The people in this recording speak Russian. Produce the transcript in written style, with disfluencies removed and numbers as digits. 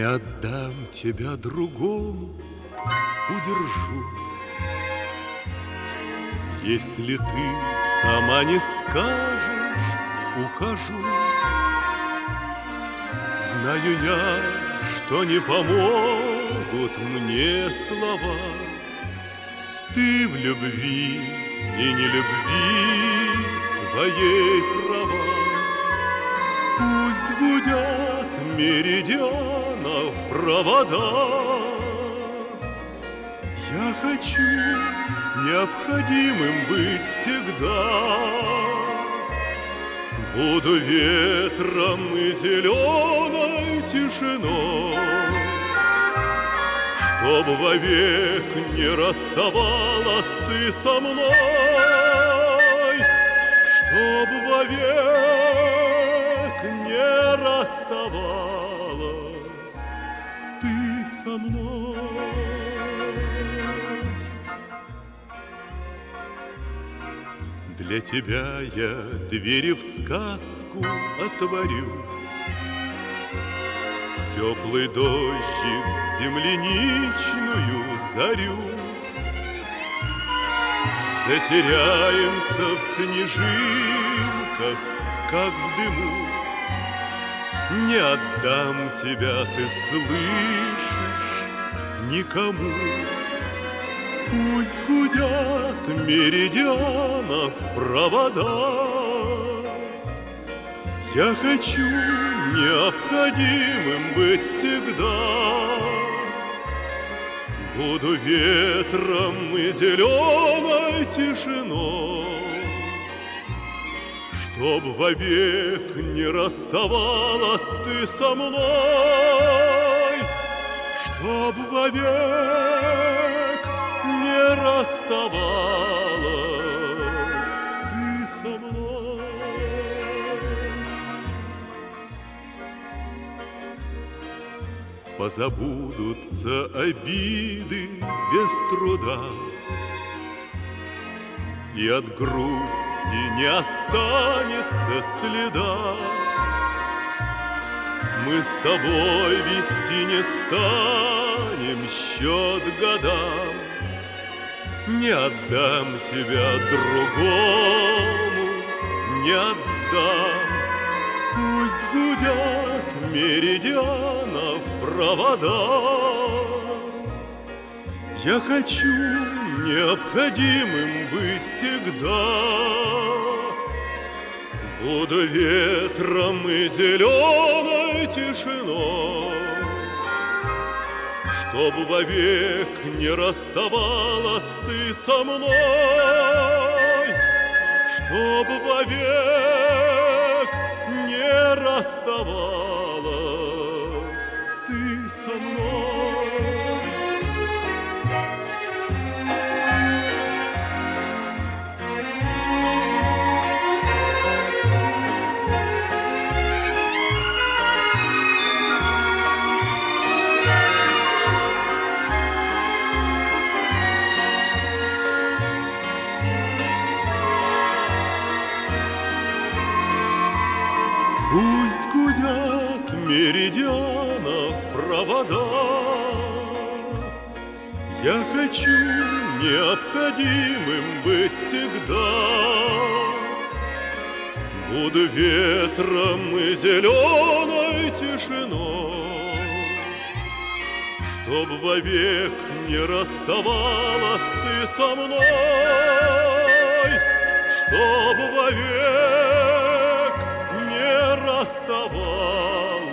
отдам тебя другому, удержу. Если ты сама не скажешь, ухожу. Знаю я, что не помогут мне слова. Ты в любви и не любви своей права. Пусть гудят меридианов провода. Я хочу необходимым быть всегда. Буду ветром и зеленой тишиной, чтоб вовек не расставалась ты со мной, чтоб вовек не расставалась ты со мной. Для тебя я двери в сказку отворю, в теплый дождик земляничную зарю. Затеряемся в снежинках, как в дыму. Не отдам тебя, ты слышишь, никому. Пусть гудят меридианов провода. Я хочу необходимым быть всегда. Буду ветром и зеленой тишиной, чтоб вовек не расставалась ты со мной, чтоб вовек не расставалась ты со мной. Позабудутся обиды без труда, и от грусти не останется следа. Мы с тобой вести не станем счет годам. Не отдам тебя другому, не отдам. Пусть гудят меридианов провода. Я хочу необходимым быть всегда. Буду ветром и зеленой тишиной, чтоб вовек не расставалась ты со мной, чтоб вовек не расставалась ты со мной. Пусть гудят меридианов провода. Я хочу необходимым быть всегда. Буду ветром и зеленой тишиной, чтоб вовек не расставалась ты со мной, чтоб вовек не расставалась